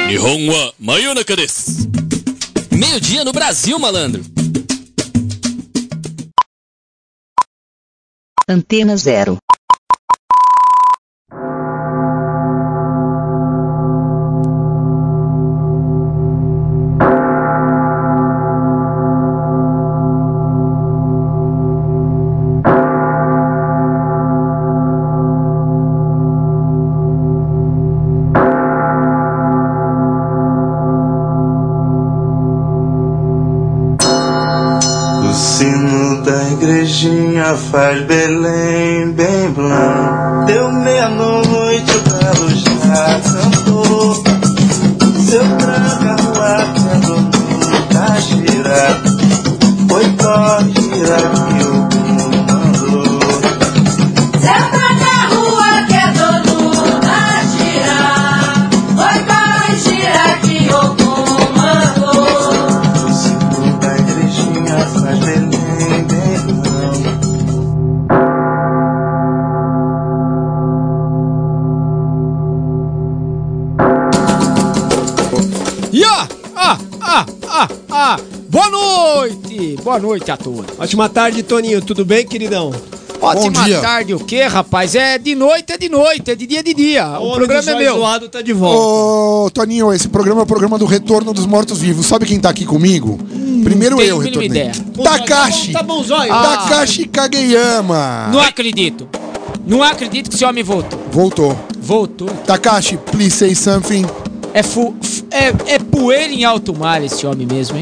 Nihon wa Mayonaka desu. Meio-dia no Brasil, malandro. Antena Zero. O sino da igrejinha faz Belém bem blanco. Deu meia-noite, o galo já cantou. Seu tranca rua que andou nunca gira. Foi só gira que o mundo mandou. Seu tranca rua que andou nunca gira. Foi só gira que o mundo mandou. O sino da igrejinha faz Belém bem blanco. Boa noite a todos. Ótima tarde, Toninho. Tudo bem, queridão? Ótima dia. tarde, o quê, rapaz? É de noite, é de dia é dia. O programa é meu. O zoado tá de volta. Ô, Toninho, esse programa é o programa do Retorno dos Mortos-Vivos. Sabe quem tá aqui comigo? Primeiro tenho eu a mínima retornei. ideia. Takashi! Tá bom, zóio. Takashi Kageyama! Não acredito. Não acredito que esse homem voltou. Voltou. Takashi, please say something. É poeira em alto mar esse homem mesmo, hein?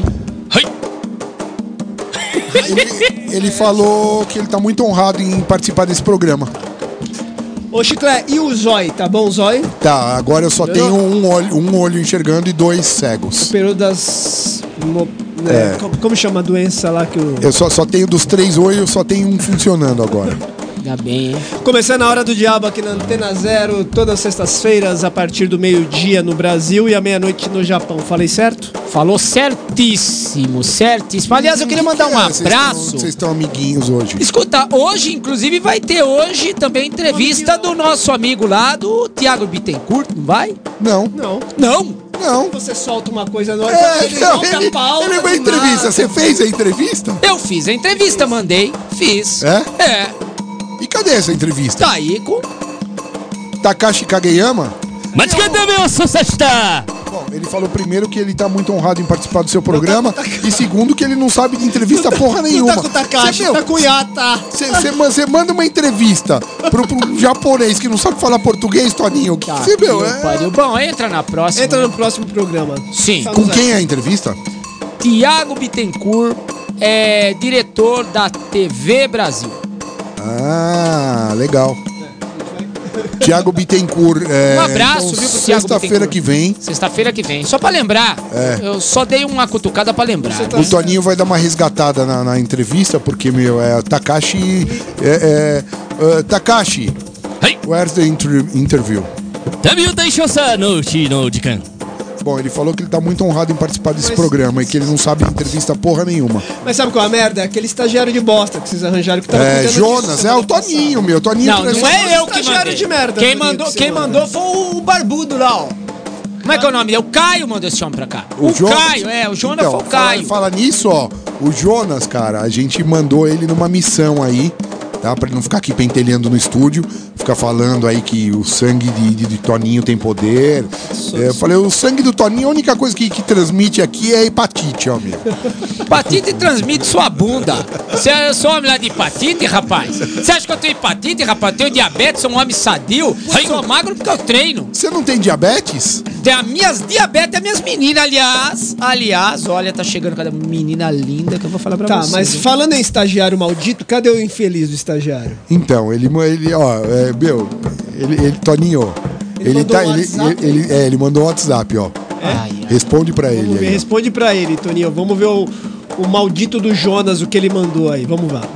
Ele falou que ele tá muito honrado em participar desse programa. Ô, Chiclé, e o zóio? Tá bom, zóio? Tá, agora eu só tenho um olho enxergando e 2 cegos. Período das... Como chama a doença lá que o... Eu só tenho dos 3 olhos, só tenho um funcionando agora. Ainda bem, hein? Começando a Hora do Diabo aqui na Antena Zero, todas as sextas-feiras, a partir do meio-dia no Brasil e à meia-noite no Japão. Falei certo? Falou certíssimo. Aliás, eu queria mandar um abraço. Vocês estão amiguinhos hoje. Escuta, hoje, inclusive, vai ter hoje também entrevista do nosso amigo lá, do Thiago Bittencourt, não vai? Não. Não? Você solta uma coisa nova, Ele vai entrevista. Você fez a entrevista? Eu fiz a entrevista, mandei, fiz. É? E cadê essa entrevista? Tá aí com... Takashi Kageyama? Mas cadê meu sucessista? Bom, ele falou primeiro que ele tá muito honrado em participar do seu programa e segundo que ele não sabe de entrevista porra nenhuma. Não tá com o Takashi, tá com o Yata. Você manda uma entrevista pro japonês que não sabe falar português, Toninho. Tá, Você, meu, pariu. Bom, entra na próxima. Entra no próximo programa. Sim. Com quem é a entrevista? Thiago Bittencourt é diretor da TV Brasil. Ah, legal. Thiago Bittencourt. Um abraço, viu, pro Thiago Sexta-feira que vem. Sexta-feira que vem. Só pra lembrar. Eu só dei uma cutucada pra lembrar. O Toninho vai dar uma resgatada na entrevista, porque, meu, Takashi. Takashi, where's the interview? Bom, ele falou que ele tá muito honrado em participar desse programa e que ele não sabe de entrevista porra nenhuma. Mas sabe qual é a merda? Aquele estagiário de bosta que vocês arranjaram que tava Jonas, o Toninho, meu. Toninho não é eu que mandei. De merda, Quem mandou foi o barbudo lá, ó. Como é que é o nome dele? O Caio mandou esse homem pra cá. O Caio, o Jonas então, foi o Caio. Fala nisso, ó. O Jonas, cara, a gente mandou ele numa missão aí, tá? Pra ele não ficar aqui pentelhando no estúdio, ficar falando aí que o sangue de Toninho tem poder. Eu falei, o sangue do Toninho, a única coisa que transmite aqui é hepatite, ó, meu. Hepatite transmite sua bunda. Você é só homem lá de hepatite, rapaz? Você acha que eu tenho hepatite, rapaz? Eu tenho diabetes, sou um homem sadio. Sou magro porque eu treino. Você não tem diabetes? Tem as minhas diabetes, as minhas meninas, aliás, olha, tá chegando cada menina linda que eu vou falar pra você. Tá, mas falando em estagiário maldito, cadê o infeliz do estagiário? Então, ele Toninho, ele mandou um WhatsApp, ó. Responde pra ele. Vamos ver, responde pra ele, Toninho. Vamos ver o maldito do Jonas, o que ele mandou aí. Vamos lá.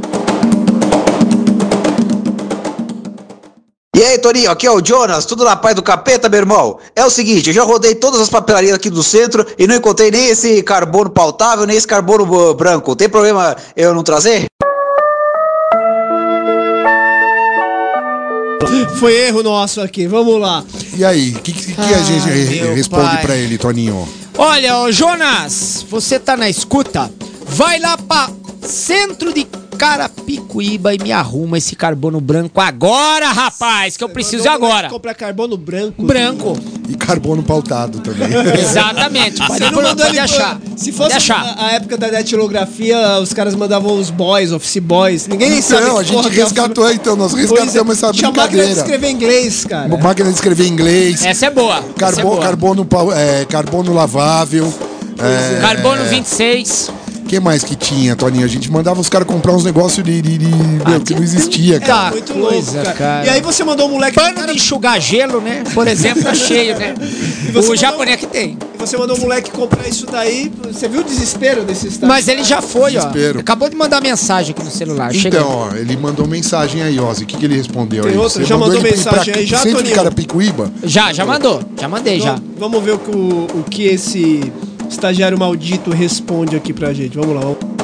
E aí, Toninho, aqui é o Jonas, tudo na paz do capeta, meu irmão? É o seguinte, eu já rodei todas as papelarias aqui do centro e não encontrei nem esse carbono pautável, nem esse carbono branco. Tem problema eu não trazer? Foi erro nosso aqui, vamos lá. E aí, o que a gente meu responde pai. pra ele, Toninho? Olha, ô Jonas, você tá na escuta? Vai lá pra centro de Carapicuíba e me arruma esse carbono branco agora, rapaz, que eu preciso agora. Comprar carbono branco. Branco. E carbono pautado também. Exatamente, pode, Você não mandou pode ele achar. Se Pode fosse achar. a época da datilografia, os caras mandavam os boys, office boys. Ninguém nem sabe Então, que a gente porra que é resgatou, então, nós resgatamos essa Tinha máquina de brincadeira. escrever inglês, cara. Máquina de escrever em inglês, Essa é boa. essa é boa. carbono lavável. Carbono 26. O que mais que tinha, Toninho? A gente mandava os caras comprar uns negócios meu, que não existia, Era cara. muito coisa, louco, cara. cara. E aí você mandou um moleque... Pano de enxugar gelo, né? Por exemplo, tá cheio, né? você O mandou- japonês que tem. E você mandou um moleque comprar isso daí. Você viu o desespero desse estado? Mas ele já foi, ó. Desespero. Acabou de mandar mensagem aqui no celular. Chega. Então, ó, ele mandou mensagem aí, Ozzy. O que ele respondeu Tem aí? outra? Você Já mandou ele pra ir mensagem aí já, centro de Toninho? Carapicuíba? Já mandou. Já mandei, já. Vamos ver o que esse estagiário maldito responde aqui pra gente. Vamos lá.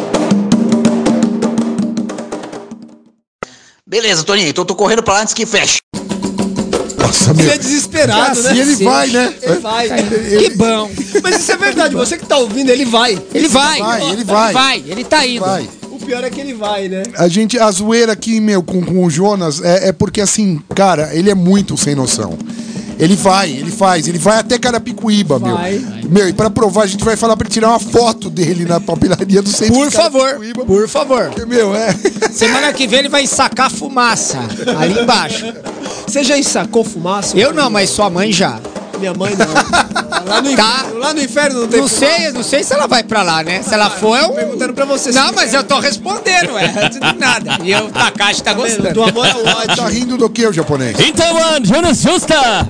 Beleza, Toninho, então eu tô correndo pra lá antes que feche. Nossa, Ele meu. é desesperado, né? E ele vai, né? Ele vai. Que bom. Mas isso é verdade. Você que tá ouvindo, ele vai. Ele vai. Ele vai. Ele tá indo. Vai. O pior é que ele vai, né? A zoeira aqui, meu, com o Jonas é porque, assim, cara, ele é muito sem noção. Ele vai até Carapicuíba, Vai. Meu, e pra provar, a gente vai falar pra ele tirar uma foto dele na papelaria do centro Por de favor. Carapicuíba. Por favor. Porque, meu, Semana que vem ele vai sacar fumaça ali embaixo. Você já ensacou fumaça? Eu não, mas sua mãe já. Minha mãe não. Tá. Lá no inferno não tem Não sei se ela vai pra lá, né? Se ela for, eu... Perguntando pra você. Não, mas eu tô respondendo, antes de nada. E o Takashi tá Do gostando. amor ao ódio. tá rindo do que, o japonês? Então, mano, Jonas Justa!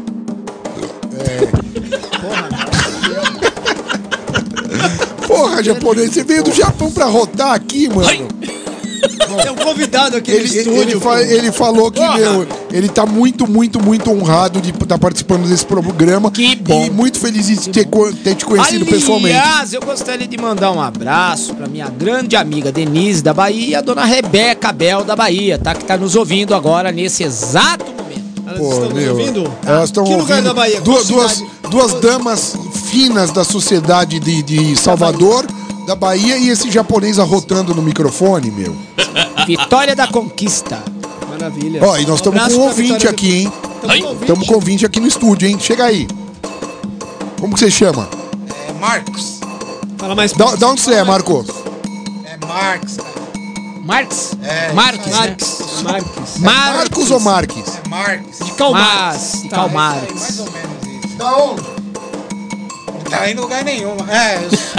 Porra, japonês, você veio do Japão pra rotar aqui, mano. Tem um convidado aqui no estúdio. Ele falou que, meu, ele tá muito honrado de estar participando desse programa. Que bom. E muito feliz de ter te conhecido pessoalmente. Aliás, eu gostaria de mandar um abraço pra minha grande amiga Denise da Bahia e a dona Rebeca Bel da Bahia, tá? Que tá nos ouvindo agora nesse exato momento. Elas Pô, estão meu, ouvindo? elas estão Que lugar ouvindo. da Bahia? Qual Duas cidade? damas finas da sociedade de Salvador, da Bahia, e esse japonês arrotando no microfone, meu. Vitória da Conquista. Maravilha. Ó, e nós estamos abraço com um pra ouvinte Vitória aqui, hein? Estamos Estamos com ouvinte aqui no estúdio, hein? Chega aí. Como que você chama? É Marcos. Fala mais Da onde você é, Marcos? É Marcos, cara. Marx? É, Marques, né? Marques. Marcos ou Marques? É Marcos. De Calmares. De Tá, Calmares. Mais ou menos isso. Da onde? Não tá indo em lugar nenhum. É,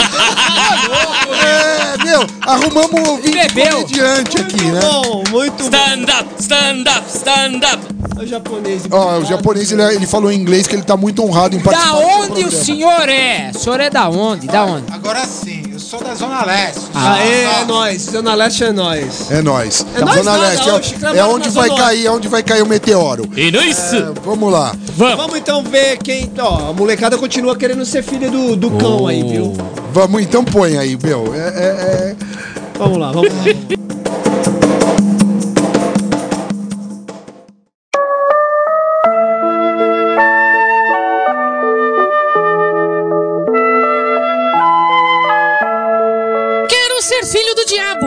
É, meu, arrumamos um ouvinte Bebeu. comediante aqui, né? Bom, muito bom. Stand up, stand up, stand up! O japonês. Ó, o japonês, ele falou em inglês que ele tá muito honrado em Da participar do onde o programa. senhor é? O senhor é da onde? Da onde? agora sim, eu sou da Zona Leste. Aê, é nóis. Zona Leste é nóis. É nóis. É nóis Zona nada, Leste, ó, o Chico trabalha onde na vai Zona cair, é onde vai cair o meteoro. E nós? Vamos lá. Vamos então ver quem. Ó, a molecada continua querendo ser filha do cão aí, viu? Vamos, então põe aí, meu. Vamos lá, vamos lá. Quero ser filho do diabo.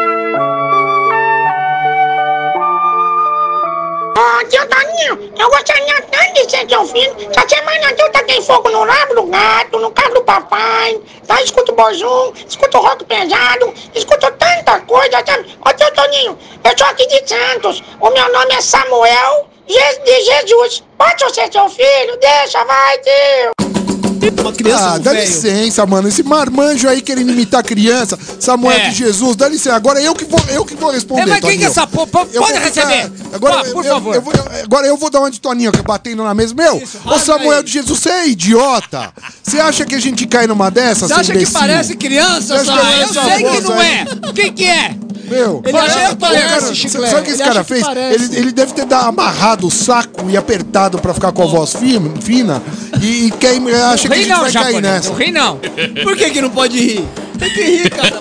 Ó, tio Toninho, eu gostaria tanto de ser seu filho. Essa semana eu taquei fogo no rabo do gato, no carro do papai, tá? Escuto bojum, escuto rock pesado, escuto tanta coisa, sabe? Ó, tio Toninho, eu sou aqui de Santos, o meu nome é Samuel de Jesus. Pode ser seu filho? Deixa, vai, tio. Uma criança Ah, um dá velho. licença, mano. Esse marmanjo aí querendo imitar criança, Samuel É. de Jesus, dá licença. Agora eu que vou responder. Mas quem que é Toninho. essa porra? Eu Pode vou receber. ficar- Agora, Ó, por favor. Agora eu vou dar uma de Toninho, batendo na mesa. Meu, ô Samuel aí. de Jesus, você é idiota. Você acha que a gente cai numa dessas, Você acha seu que imbecil? parece criança, Você acha Samuel? que Eu essa sei que voz não aí- é. O que que é? Meu, Ele acha que parece, Chiclete. sabe o que esse Ele cara acha que fez? parece. Ele deve ter amarrado o saco e apertado pra ficar com a voz fina e acha que a Ri gente não, vai cair japonês. nessa. Não ri não. Por que não pode rir? Tem que rir, cara.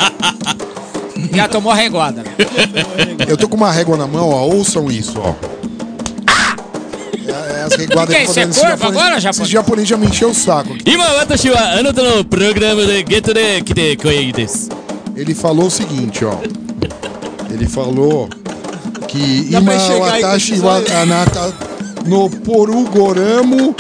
Já tomou a reguada. Eu tô com uma régua na mão, ó. Ouçam isso, ó. reguada Que é isso? É esse corvo japonês- agora, Esse japonês? japonês já me encheu o saco aqui. 今私はあなたのプログラムでゲットで来てこいです。 Ele falou o seguinte, ó. Ele falou que Dá pra Ima enxergar aí com watashi esses wa olhos? anata no porugoramo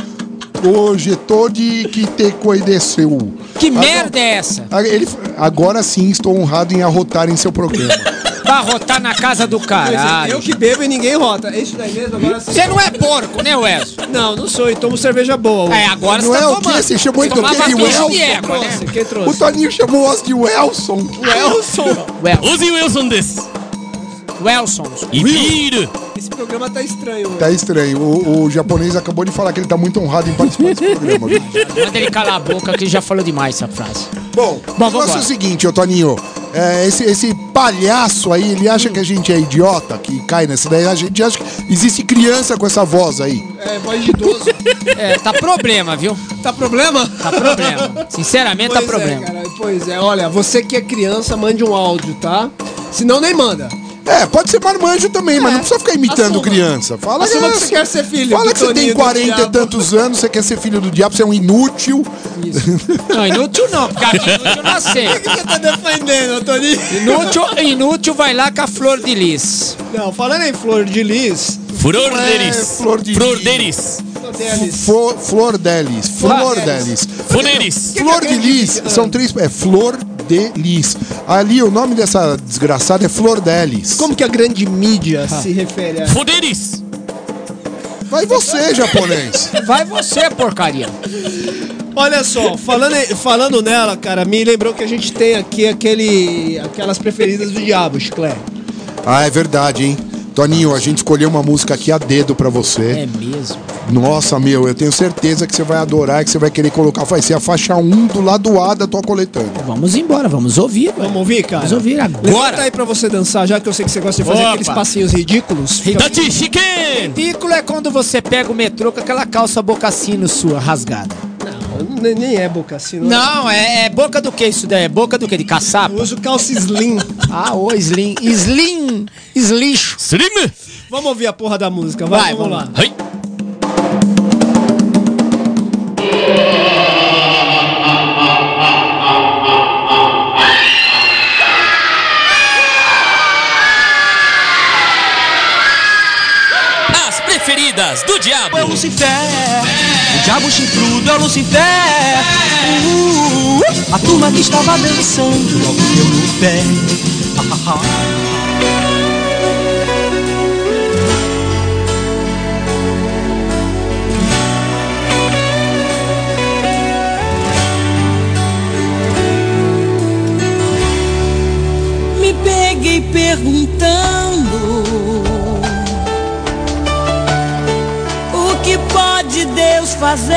ojetou de kite desceu. Que merda é essa? Agora sim estou honrado em arrotar em seu programa. Vai rotar na casa do Pois é, caralho. eu que bebo e ninguém rota. É isso daí mesmo, agora sim. Você não é porco, né, Wesley? Não, não sou e tomo cerveja boa. É, agora Não você é tá o quê? tomando. Você chamou ele do Tomava quê? De bicho Welson? de égua, né? Quem O trouxe? Toninho chamou o Oz de Welson. Welson. Ozzy Wilson です。 Wilson. ビール。 Esse programa tá estranho. Tá estranho. O japonês acabou de falar que ele tá muito honrado em participar desse programa. Viu? Manda ele calar a boca que ele já falou demais essa frase. Bom, o vamos negócio é o embora. seguinte, ô Toninho. Esse palhaço aí, ele acha que a gente é idiota, que cai nessa daí. A gente acha que existe criança com essa voz aí. É, voz de idoso. É, tá problema, viu? Tá problema? Tá problema. Sinceramente, Pois tá problema. É, cara, pois é, olha, você que é criança, mande um áudio, tá? Senão nem manda. Pode ser marmanjo também, mas não precisa ficar imitando criança. Fala Assuma que você quer ser filho Fala do que você tem Toninho, do 40 e diabo. tantos anos, você quer ser filho do diabo, você é um inútil. Não, inútil não, porque aqui inútil não O aceita. que você tá defendendo, Toninho? Inútil vai lá com a flor de lis. Não, falando em flor de lis, Flor Não é deles. flor de Flor lis. deles. Flor delis. Flor delis. Funeris. Flor de lis são três. É flor de lis. Ali o nome dessa desgraçada é Flor delis. como que a grande mídia se refere a... Funeris. Vai você, japonês. Vai você, porcaria. Olha só, falando nela, cara, me lembrou que a gente tem aqui aquelas preferidas do diabo, Chiclé. Ah, é verdade, hein? Toninho, a gente escolheu uma música aqui a dedo pra você. É mesmo. Nossa, meu, eu tenho certeza que você vai adorar e que você vai querer colocar. Vai ser a faixa 1 do lado A da tua coletânea. Vamos embora, vamos ouvir. Vamos ouvir, cara? Vamos ouvir Levanta agora. aí pra você dançar, já que eu sei que você gosta de fazer Opa. aqueles passinhos ridículos. Fica- Tachi Shiken. Ridículo é quando você pega o metrô com aquela calça bocassino sua, rasgada. Não, nem é boca assim, não. Não, é boca do que isso daí? É boca do que? De caçapa? Eu uso calça slim. Ah, ô, slim. Slim. Slixo. Slim. Vamos ouvir a porra da música, vai, Vai, vamos vamos lá. Hai. As preferidas do diabo. É o Lucifer, o diabo chifrudo é o Lucifer. A turma que estava dançando logo deu no pé. Me peguei perguntando o que pode Deus fazer?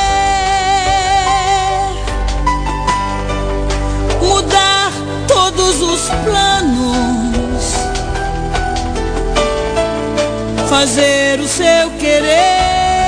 Mudar todos os planos, fazer o seu querer.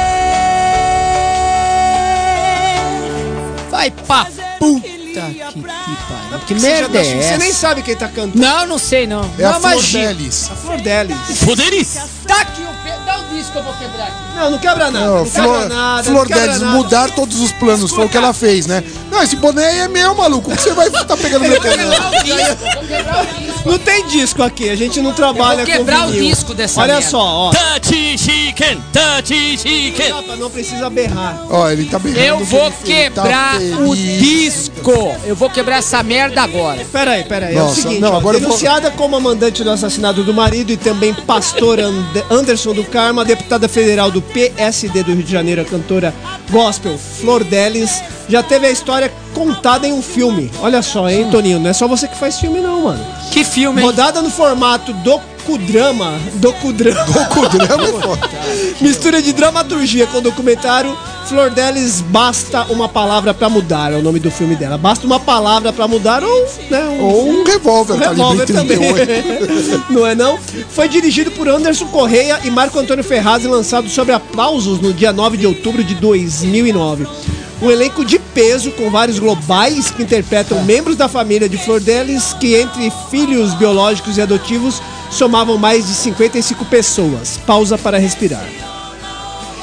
Vai pra puta que pariu. Que merda é Você essa? nem sabe quem tá cantando. Não sei não. É a Não Flor imagino. delis. A Flor Delis. Funeris. Tá aqui o pé. Dá o disco que eu vou quebrar aqui. Não, não quebra nada. Não, Não, quebra nada. Flor não quebra delis, nada. mudar todos os planos. Foi o que ela fez, né? Não, esse boné aí é meu, maluco. O que você vai estar pegando meu boné? Vou quebrar o disco. Não tem disco aqui, a gente não trabalha Eu com vou quebrar o vinil. disco dessa Olha merda. só, ó. Tachi Shiken. Tachi Shiken. Não precisa berrar. Ó, ele tá berrando. Eu que vou ele tá quebrar o feliz. disco. Eu vou quebrar essa merda agora. Pera aí. É o Nossa, seguinte, não, ó, agora eu vou- denunciada como mandante do assassinato do marido e também pastor Anderson do Carmo, a deputada federal do PSD do Rio de Janeiro, a cantora gospel Flor Delis, já teve a história contada em um filme. Olha só, hein, Toninho, não é só você que faz filme não, mano. Que filme, hein? Rodada no formato docudrama. Docudrama é foda. Mistura de dramaturgia com documentário. Flor Delis, basta uma palavra pra mudar, é o nome do filme dela. Basta uma palavra pra mudar ou, né, Ou um revólver, um calibre revólver também. 38. Não é não? Foi dirigido por Anderson Correia e Marco Antônio Ferraz e lançado sob aplausos no dia 9 de outubro de 2009. Um elenco de peso com vários globais que interpretam membros da família de Flor Delis, que entre filhos biológicos e adotivos somavam mais de 55 pessoas. Pausa para respirar.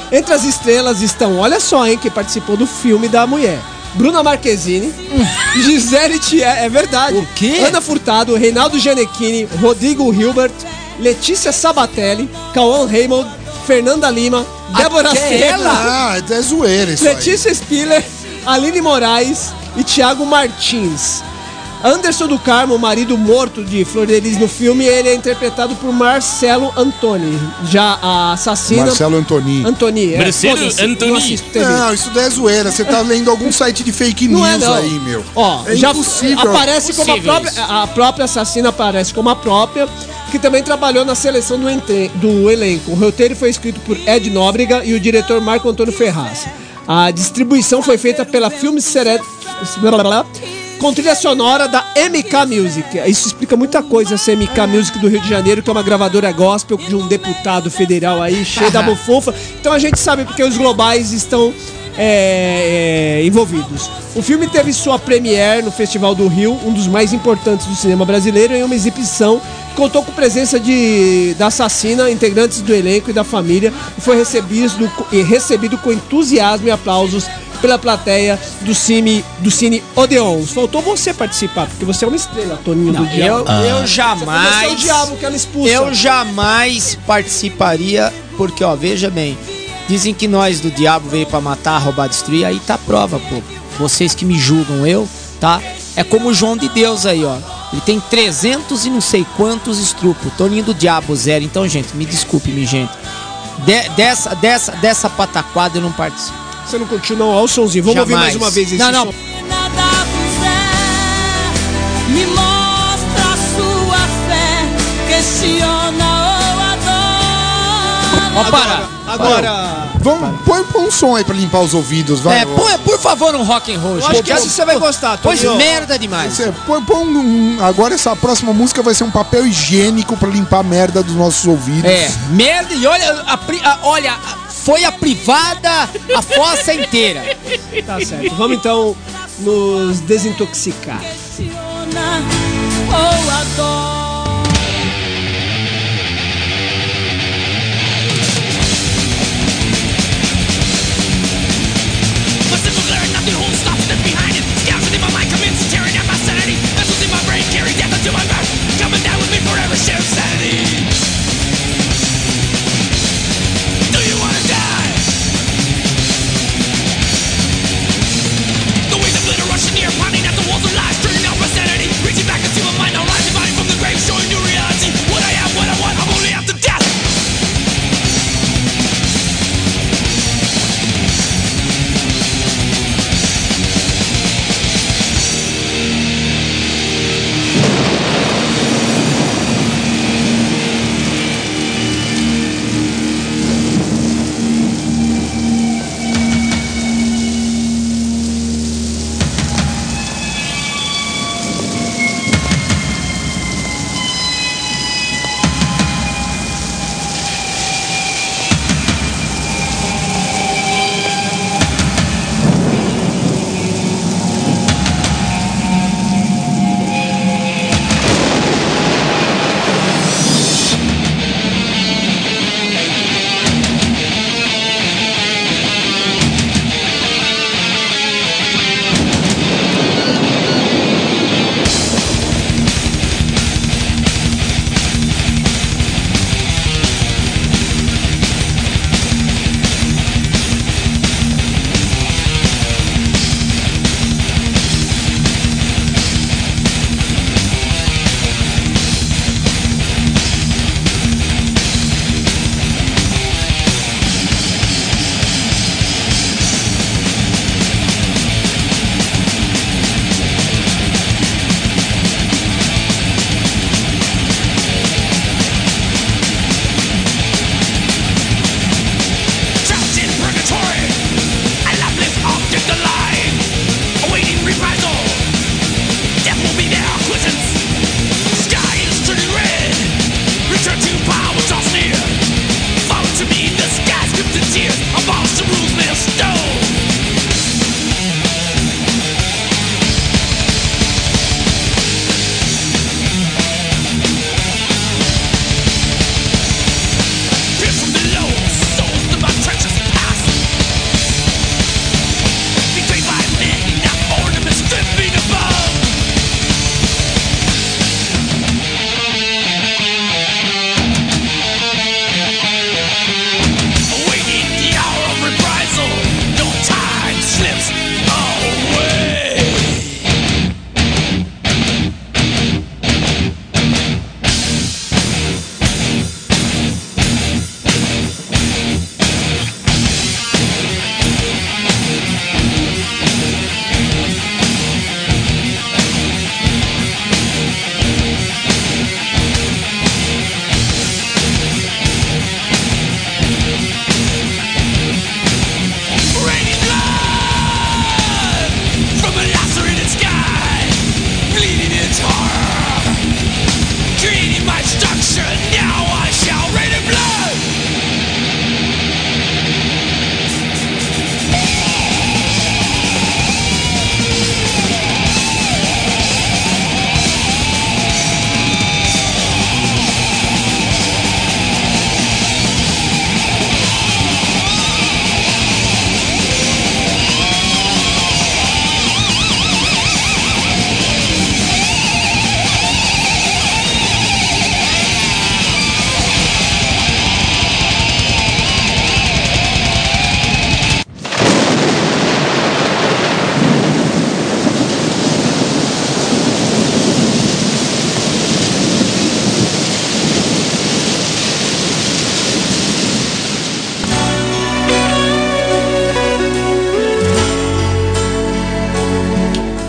Entre as estrelas estão, olha só, hein, que participou do filme da mulher. Bruna Marquezine, Gisele Thier, é verdade. O quê? Ana Furtado, Reinaldo Gianecchini, Rodrigo Hilbert, Letícia Sabatelli, Cauã Raymond, Fernanda Lima, Débora Seco, É zoeira isso Letícia Spiller, Aline Moraes e Thiago Martins. Anderson do Carmo, marido morto de Flor de Lis no filme, ele é interpretado por Marcelo Antoni. Já a assassina... Marcelo Antoni. Marcelo Antoni. Não assisto TV. Não, isso daí é zoeira. Você tá lendo algum site de fake news Não é, não. aí, meu. Ó, é já impossível. aparece como a própria assassina aparece como a própria, que também trabalhou na seleção do elenco. O roteiro foi escrito por Ed Nóbrega e o diretor Marco Antônio Ferraz. A distribuição foi feita pela Filme Seret... com trilha sonora da MK Music. Isso explica muita coisa, essa MK Music do Rio de Janeiro, que é uma gravadora gospel de um deputado federal aí, cheio da bufunfa. Então a gente sabe porque os globais estão envolvidos. O filme teve sua premiere no Festival do Rio, um dos mais importantes do cinema brasileiro, em uma exibição que contou com a presença da assassina, integrantes do elenco e da família, e foi recebido com entusiasmo e aplausos pela plateia do Cine Odeon. Faltou você participar, porque você é uma estrela, Toninho do Diabo. Eu jamais... Você é o diabo que ela expulsa. Eu jamais participaria, porque, ó, veja bem, dizem que nós do diabo veio pra matar, roubar, destruir, aí tá a prova, pô. Vocês que me julgam, tá? É como o João de Deus aí, ó. Ele tem 300 e não sei quantos estrupos. Toninho do Diabo, 0. Então, gente, me desculpe, minha gente. Dessa pataquada eu não participo. Você não curtiu, não? Olha o somzinho. Vamos ouvir mais uma vez esse Não. som. Nada fizer, me mostra a sua fé, questiona ou adora. Ó, para. Agora... Vamos, põe um som aí pra limpar os ouvidos, vai. Põe, por favor, um rock and roll. Eu acho que esse você vai gostar, Pois Toninho. merda demais. Você põe agora essa próxima música vai ser um papel higiênico pra limpar a merda dos nossos ouvidos. Merda, e olha, foi a privada, a fossa inteira. Tá certo. Vamos então nos desintoxicar. Questiona ou adora. Rushing near, pounding at the walls of lies, turning out my sanity, reaching back into my mind, now rising body from the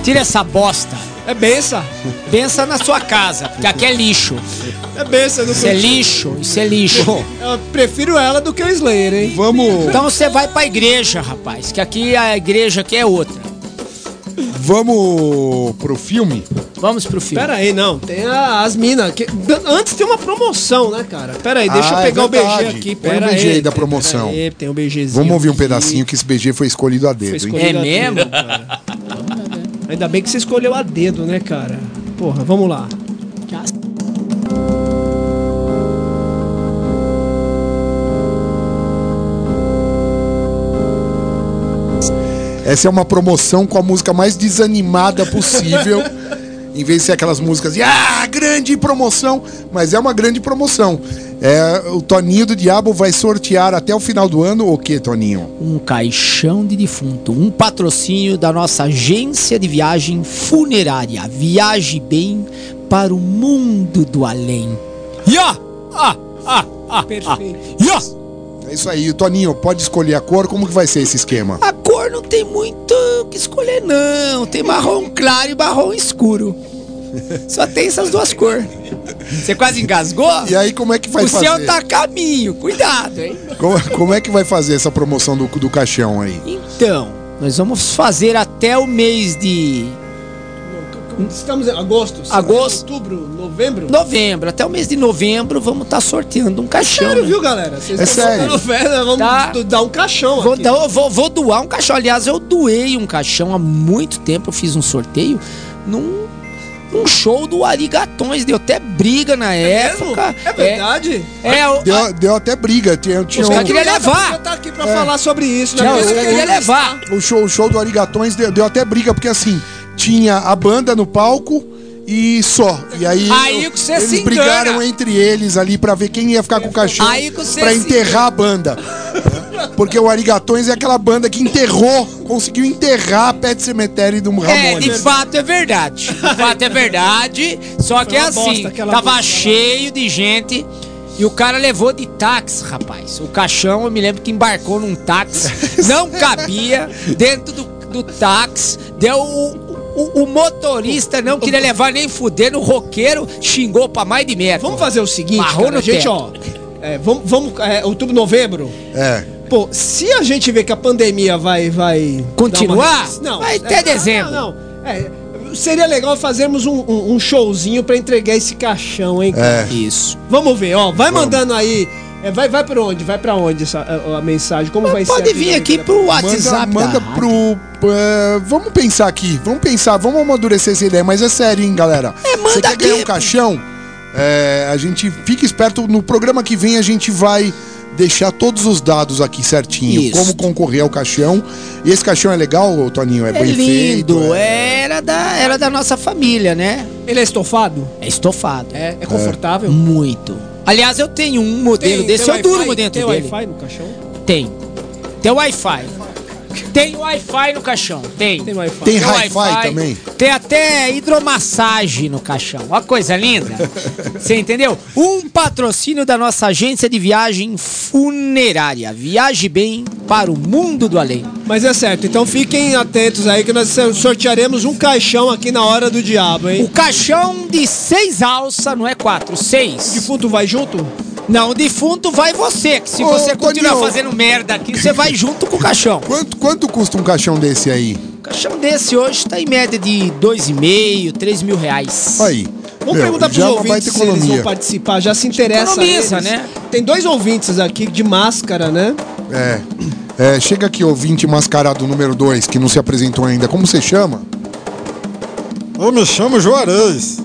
Tira essa bosta. É benção. Pensa na sua casa, porque aqui é lixo. É benção. Isso é lixo, isso é lixo. Eu prefiro ela do que o Slayer, hein? Vamos, Então você vai pra igreja, rapaz, que aqui a igreja aqui é outra. vamos pro filme? Vamos pro filme. Pera aí, não. Tem as minas. Antes tem uma promoção, né, cara? Pera aí, deixa eu Ah, pegar é o BG verdade. aqui. Põe Pera o BG aí da pera promoção. aí, tem um BGzinho. Vamos ouvir um aqui. pedacinho que esse BG foi escolhido a Foi dedo, hein? escolhido É a mesmo? dedo, cara. Ainda bem que você escolheu a dedo, né, cara? Porra, vamos lá. Essa é uma promoção com a música mais desanimada possível. Em vez de ser aquelas músicas de grande promoção, mas é uma grande promoção. O Toninho do Diabo vai sortear até o final do ano o que, Toninho? Um caixão de defunto, um patrocínio da nossa agência de viagem funerária. Viaje bem para o mundo do além. Perfeito. É isso aí, Toninho, pode escolher a cor, como que vai ser esse esquema? A cor não tem muito o que escolher, não. Tem marrom claro e marrom escuro. Só tem essas duas cores. Você quase engasgou? E aí, como é que vai O fazer? céu tá a caminho, cuidado, hein? Como é que vai fazer essa promoção do caixão aí? Então, nós vamos fazer até o mês de Estamos em agosto? Agosto. Outubro? Novembro? novembro. Até o mês de novembro vamos estar sorteando um caixão. Sério, né? viu, galera? Vocês É estão sério. botando fé, né? Vamos Tá. dar um caixão Vou, aqui. vou doar um caixão. Aliás, eu doei um caixão há muito tempo. Eu fiz um sorteio num show do Arigatões. Deu até briga na época. É verdade? Deu até briga. Tinha Os caras queriam levar. Eu tá aqui pra falar sobre isso. Não, né? os caras queriam levar. O show do Arigatões deu até briga, porque assim, tinha a banda no palco e só. E aí, Aí que você eles se brigaram engana. entre eles ali pra ver quem ia ficar com o caixão Aí que você pra se enterrar a banda. Porque o Arigatões é aquela banda que conseguiu enterrar a Pet Cemetery do Ramones. De fato é verdade. De fato é verdade. Só que é uma bosta assim, aquela tava música lá. cheio de gente e o cara levou de táxi, rapaz. O caixão, eu me lembro que embarcou num táxi, não cabia dentro do táxi. Deu o motorista não queria levar nem fuder, o roqueiro xingou pra mais de metro. Vamos fazer o seguinte, Marrom cara, no gente, teto. ó. Vamos outubro, novembro. É. Pô, se a gente ver que a pandemia vai Continuar? dar uma- Não, Vai até dezembro. Não. Seria legal fazerermos um showzinho pra entregar esse caixão, hein, cara? Isso. Vamos ver, ó. Vai mandando aí. Vai por onde? Vai pra onde a mensagem? Como vai ser? Pode a vir aqui dinâmica pro WhatsApp. Manda da rádio. pro. Vamos pensar aqui. Vamos amadurecer essa ideia, mas é sério, hein, galera? manda Você quer aqui. ganhar um caixão? A gente fica esperto. No programa que vem a gente vai deixar todos os dados aqui certinho. Isso. Como concorrer ao caixão. E esse caixão é legal, Toninho? É, É bem lindo, feito? era da nossa família, né? Ele é estofado? É estofado. É confortável? Muito. Aliás, eu tenho um modelo desse, tem eu durmo Wi-Fi? dentro Tem dele. Wi-Fi no caixão? Tem. Tem Wi-Fi. Tem Wi-Fi no caixão. Tem. Tem Wi-Fi. Tem Wi-Fi hi-fi também? Tem até hidromassagem no caixão. Olha que coisa linda. Você entendeu? Um patrocínio da nossa agência de viagem funerária. Viaje bem para o mundo do além. Mas é certo, então fiquem atentos aí que nós sortearemos um caixão aqui na hora do diabo, hein? O caixão de 6 alças, não é 4, 6. O defunto vai junto? Não, o defunto vai você, que se Ô, você continuar Toninho. fazendo merda aqui, você vai junto com o caixão. Quanto custa um caixão desse aí? O caixão desse hoje tá em média de 2.500, 3 mil reais. Aí. Vamos perguntar pros já é uma ouvintes baita se eles vão economia. participar, já se interessa. Economiza, eles. né? Tem 2 ouvintes aqui de máscara, né? Chega aqui, ouvinte mascarado número 2, que não se apresentou ainda. Como você chama? Eu me chamo Juarez.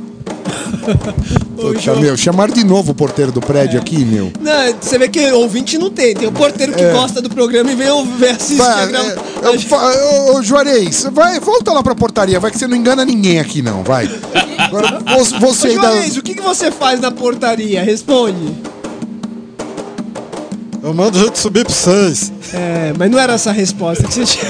Puta, meu, chamaram de novo o porteiro do prédio aqui, meu. Não, você vê que ouvinte não tem. Tem o porteiro que gosta do programa e vem assistir a gravação. Ô, Juarez, volta lá pra portaria, vai que você não engana ninguém aqui, não, vai. Agora, você Ô, ainda... Juarez, o que você faz na portaria? Responde. Eu mando a gente subir pra vocês. Mas não era essa a resposta que você tinha.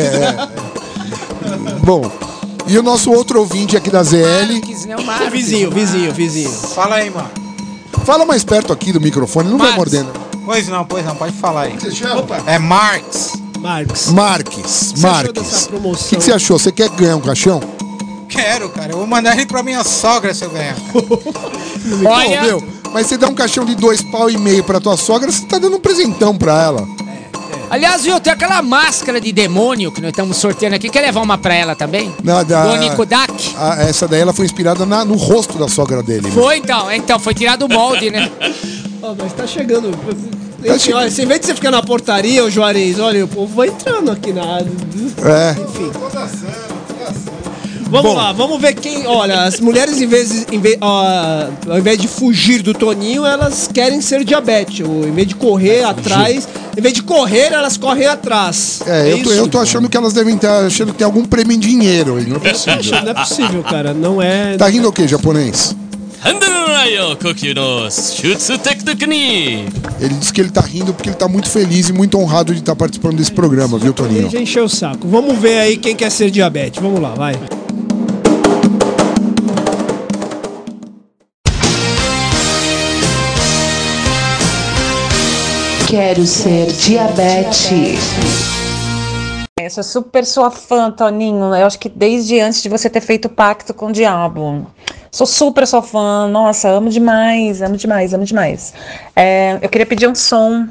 Bom, e o nosso outro ouvinte aqui da ZL... Vizinho. Fala aí, mano. Fala mais perto aqui do microfone, não vai Marcos. mordendo. Pois não, pode falar aí. Você chama? É Marx. Marques. Marques. O que você achou dessa O promoção? que você achou? Você quer ganhar um caixão? quero, cara. Eu vou mandar ele pra minha sogra se eu ganhar. Olha, Meu, mas você dá um caixão de 2,5 pau pra tua sogra, você tá dando um presentão pra ela. aliás, viu, tem aquela máscara de demônio que nós estamos sorteando aqui. Quer levar uma pra ela também? Do Nikodak? Essa daí ela foi inspirada no rosto da sogra dele. Né? Foi então foi tirado o molde, né? Mas tá chegando. Olha, em vez de você ficar na portaria, ô Juarez, olha, o povo vai entrando aqui na. Enfim. Vamos lá, vamos ver quem. Olha, as mulheres, ao invés de fugir do Toninho, elas querem ser diabetes. Em vez de correr atrás, em vez de correr, elas correm atrás. Eu tô achando que elas devem estar achando que tem algum prêmio em dinheiro aí. Não é possível. Não é possível, cara. Não é. Tá rindo o quê, japonês? Ele disse que ele tá rindo porque ele tá muito feliz e muito honrado de estar participando desse programa, viu, Toninho? Ele já encheu o saco. Vamos ver aí quem quer ser diabetes. Vamos lá, vai. Quero ser diabetes. Eu sou super sua fã, Toninho. Eu acho que desde antes de você ter feito pacto com o diabo. Sou super sua fã. Nossa, amo demais, amo demais, amo demais. Eu queria pedir um som.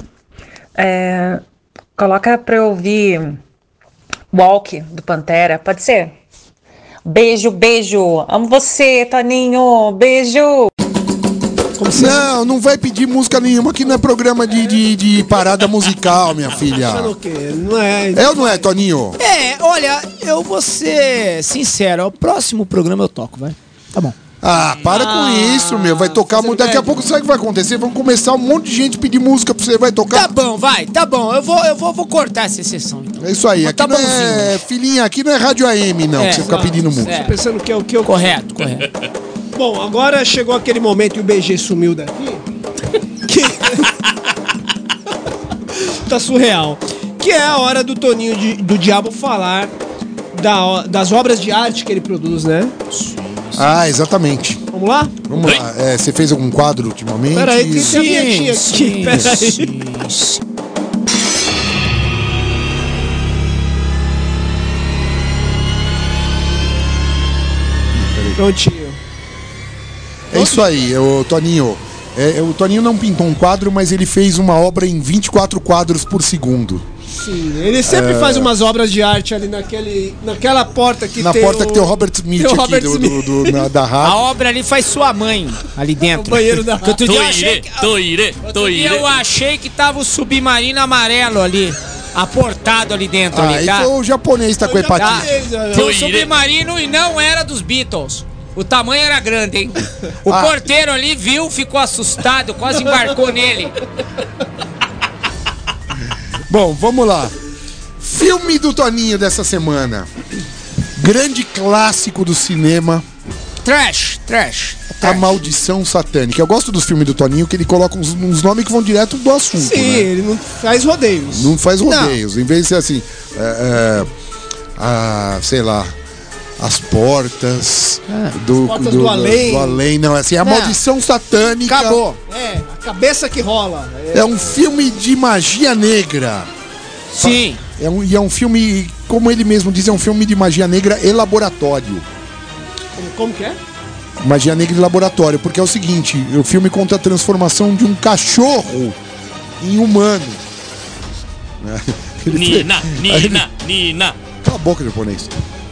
Coloca pra eu ouvir Walk, do Pantera. Pode ser? Beijo, beijo. Amo você, Toninho. Beijo. Não vai pedir música nenhuma, que não é programa de parada musical, minha filha. Achando o quê? Não é. É ou não é, Toninho? Olha, eu vou ser sincero, o próximo programa eu toco, vai. Tá bom. Para com isso, meu. Vai tocar muito. Daqui a pouco sabe o que vai acontecer? Vão começar um monte de gente pedir música pra você, vai tocar. Tá bom, vai, tá bom. Eu vou cortar essa exceção, então. É isso aí. Aqui não é, filhinha, aqui não é Rádio AM, não, que você fica pedindo música. Tô pensando que é o que eu. Correto. Bom, agora chegou aquele momento e o BG sumiu daqui. Que... tá surreal. Que é a hora do Toninho do Diabo falar das obras de arte que ele produz, né? Exatamente. Vamos lá? Vamos lá. Você fez algum quadro ultimamente? Peraí, tem a vinhetinha aqui. Peraí. Prontinho. É isso aí, o Toninho. O Toninho não pintou um quadro, mas ele fez uma obra em 24 quadros por segundo. Sim, ele sempre faz umas obras de arte ali naquela porta que na tem. Na porta que tem o Robert Smith aqui da rádio. A obra ali faz sua mãe, ali dentro. O banheiro da rádio. Eu achei que tava o submarino amarelo ali. Aportado ali dentro, ali, tá? Então o japonês tá com hepatite. Foi o submarino e não era dos Beatles. O tamanho era grande, hein? O porteiro ali viu, ficou assustado, quase embarcou nele. Bom, vamos lá. Filme do Toninho dessa semana. Grande clássico do cinema. Trash. A Maldição Satânica. Eu gosto dos filmes do Toninho, que ele coloca uns nomes que vão direto do assunto. Sim, né? Ele não faz rodeios. Não faz rodeios. Em vez de ser assim, sei lá, as portas do além. Do além, não, assim, a Maldição Satânica. Acabou. A cabeça que rola. É um filme de magia negra. Sim. E é um filme, como ele mesmo diz, é um filme de magia negra e laboratório. Como que é? Magia negra e laboratório, porque é o seguinte, o filme conta a transformação de um cachorro em humano. Nina. Cala a boca, japonês.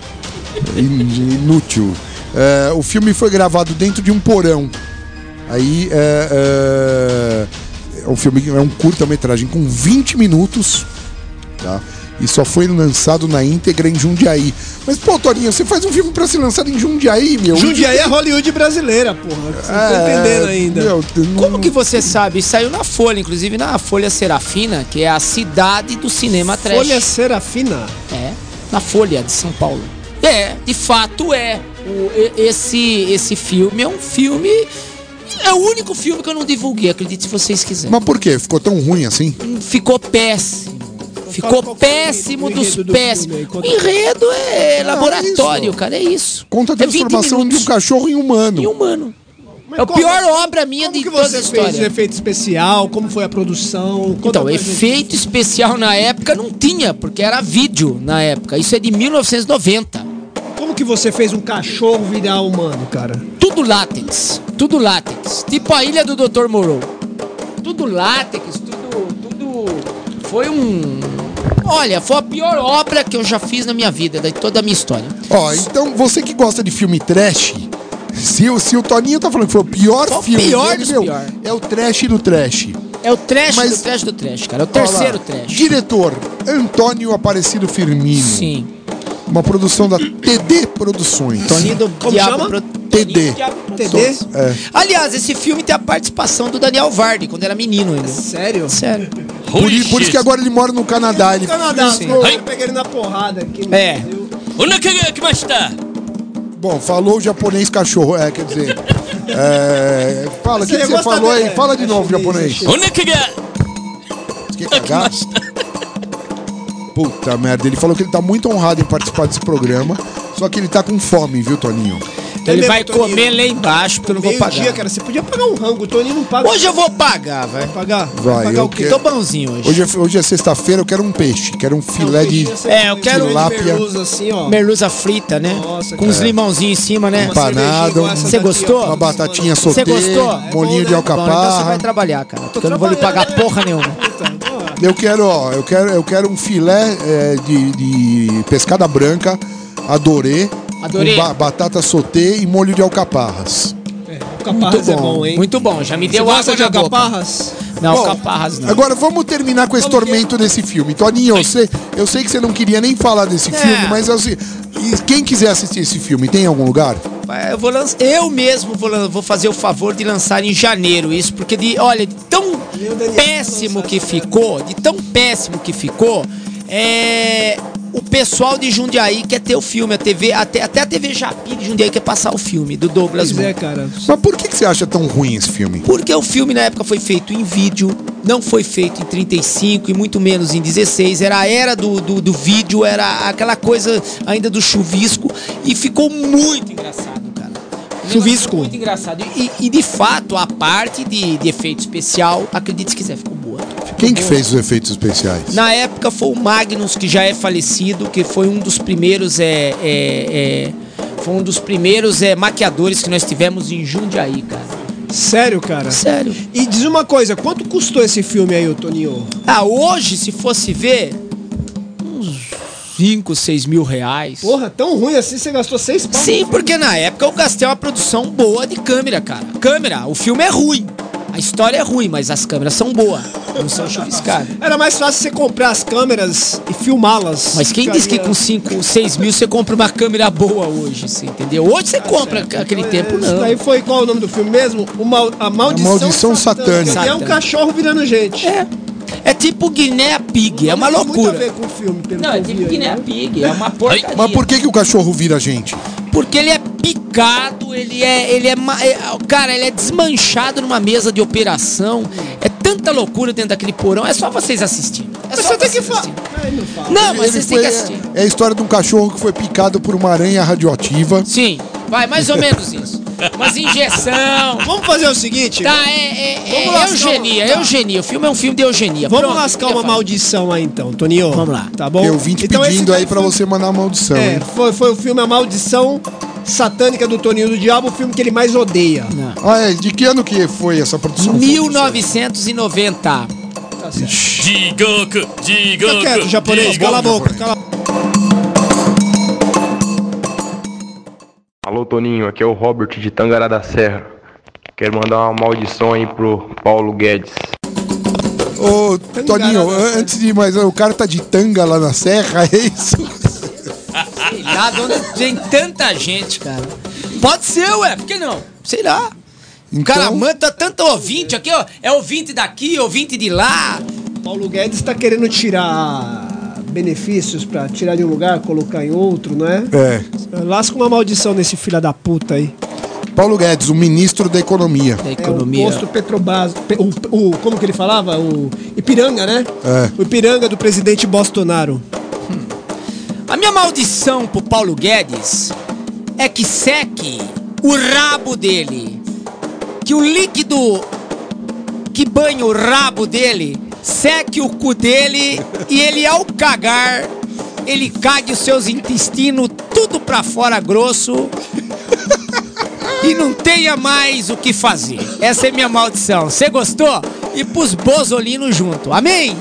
Inútil. O filme foi gravado dentro de um porão. Aí é um curta-metragem com 20 minutos, tá? E só foi lançado na íntegra em Jundiaí. Mas, pô, Toninho, você faz um filme pra ser lançado em Jundiaí, meu. Jundiaí é Hollywood brasileira, porra. Você não tá entendendo ainda. Como que você sabe? Saiu na Folha, inclusive na Folha Serafina, que é a cidade do cinema trash. Folha Serafina? Na Folha de São Paulo. De fato é. Esse filme é um filme... É o único filme que eu não divulguei, acredite se vocês quiserem. Mas por quê? Ficou tão ruim assim? Ficou péssimo. Ficou péssimo dos péssimos. O enredo é laboratório, cara, é isso. Conta a transformação de um cachorro em humano. É a pior obra minha de toda a história. Como que você fez o efeito especial? Como foi a produção? Então, efeito especial na época não tinha, porque era vídeo na época. Isso é de 1990. que você fez um cachorro virar humano, cara? Tudo látex. Tudo látex. Tipo a ilha do Dr. Moreau. Tudo látex, tudo. Foi um. Olha, foi a pior obra que eu já fiz na minha vida, de toda a minha história. Ó, então você que gosta de filme trash, se o Toninho tá falando que foi o pior filme, pior dele, dos meu, pior. é o trash do trash. É o trash Mas- do trash do trash, cara. É o Olha lá, terceiro trash. Diretor, Antônio Aparecido Firmino. Sim. Uma produção da TD Produções. Toninho do Como Diabo chama? TD. TD? É. Aliás, esse filme tem a participação do Daniel Vardy, quando era menino ainda. Sério? Sério. Por isso que agora ele mora no Canadá. Ele... Canadá, Sim. pô, eu peguei ele na porrada aqui. É. Onde que mais tá? Bom, falou o japonês cachorro. Quer dizer. Fala, o que Você você gosta falou aí? dele? Fala de novo, japonês. Onde que Você quer cagar? Puta merda, ele falou que ele tá muito honrado em participar desse programa. Só que ele tá com fome, viu, Toninho? Ele vai Toninho. comer lá embaixo, porque eu não vou pagar. Meio-dia, cara, você podia pagar um rango. O Toninho não paga. Hoje eu vou pagar, vai. pagar? Vai, pagar eu o quê? quero- Tô bonzinho hoje. Hoje é sexta-feira, eu quero um peixe. Quero um filé de Eu quero tilápia. merluza assim, ó. merluza frita, né? Nossa, Com uns limãozinhos em cima, né? Uma empanado. cervejinha igual essa Você daqui, gostou? ó. Uma batatinha Você sauté, gostou? molinho de Bom, então você vai alcaparra. trabalhar, cara. Porque eu não vou lhe pagar porra nenhuma. Eu quero um filé de pescada branca, adorê, Adorê. com batata sauté e molho de alcaparras. Alcaparras é bom, hein? Muito bom, já me Você deu gosta água de na boca. alcaparras? Não, Bom, alcaparras não. Agora vamos terminar com esse tormento desse filme. Toninho, eu sei que você não queria nem falar desse filme, mas assim, quem quiser assistir esse filme, tem em algum lugar? Eu mesmo vou fazer o favor de lançar em janeiro isso, porque de tão péssimo que ficou, o pessoal de Jundiaí quer ter o filme, até a TV Japi de Jundiaí quer passar o filme do Douglas Pois é, Moore. cara. Mas por que você acha tão ruim esse filme? Porque o filme na época foi feito em vídeo, não foi feito em 35 e muito menos em 16. Era a era do vídeo, era aquela coisa ainda do chuvisco e ficou muito engraçado, cara. Chuvisco. Muito engraçado. E de fato, a parte de efeito especial, acredite se quiser, ficou boa. Quem que fez os efeitos especiais? Na época foi o Magnus, que já é falecido, que foi um dos primeiros maquiadores que nós tivemos em Jundiaí, cara. Sério, cara? Sério. E diz uma coisa, quanto custou esse filme aí, ô Toninho? Hoje, se fosse ver, uns 5, 6 mil reais. Porra, tão ruim assim, você gastou 6 pau? Sim, porque na época eu gastei uma produção boa de câmera, cara. O filme é ruim. A história é ruim, mas as câmeras são boas. Não são chuviscadas. Era mais fácil você comprar as câmeras e filmá-las. Mas quem disse que com 5, 6 mil você compra uma câmera boa hoje, você entendeu? Hoje você compra, aquele tempo Isso não. daí foi qual o nome do filme mesmo? A Maldição, A Maldição Satânica. É um cachorro virando gente. É tipo Guiné Pig, é uma Não tem muito loucura. a ver com o filme, pelo Não, que é eu tipo vi aí, Guiné né? Pig, é uma porcaria. Mas por que o cachorro vira gente? Porque ele é picado, ele é desmanchado numa mesa de operação. É tanta loucura dentro daquele porão, é só vocês assistirem. É Mas só você tem que vocês falar. assistirem. Não, mas vocês têm que assistir. É a história de um cachorro que foi picado por uma aranha radioativa. Sim, vai, mais ou menos isso. Umas injeção. Vamos fazer o seguinte. Tá, Vamos lascar eugenia, tá. eugenia. O filme é um filme de eugenia. Vamos Pronto, lascar eu ia uma falar. maldição aí então, Toninho. Vamos lá. Tá bom? Eu vim te Então, pedindo esse aí pra foi- você mandar a maldição, hein? Foi o filme A Maldição Satânica do Toninho do Diabo, o filme que ele mais odeia. De que ano que foi essa produção? 1990. Tá certo. Jigoku, Fica quieto, japonês, cala a boca. Alô Toninho, aqui é o Robert de Tangará da Serra. Quero mandar uma maldição aí pro Paulo Guedes. Ô, Toninho, antes de mais, o cara tá de tanga lá na serra, é isso? Sei lá, de onde tem tanta gente, cara. Pode ser, ué, por que não? Sei lá. O cara manda tanto ouvinte aqui, ó. É ouvinte daqui, ouvinte de lá. Paulo Guedes tá querendo tirar benefícios pra tirar de um lugar, colocar em outro, não é? É. Lasca uma maldição nesse filho da puta aí. Paulo Guedes, o ministro da Economia. O posto Petrobras, como que ele falava? O Ipiranga, né? É. O Ipiranga do presidente Bolsonaro. A minha maldição pro Paulo Guedes é que seque o rabo dele. Que o líquido que banha o rabo dele seque o cu dele e ele, ao cagar, ele cague os seus intestinos tudo pra fora grosso e não tenha mais o que fazer. Essa é minha maldição. Você gostou? E pros bozolinos junto. Amém?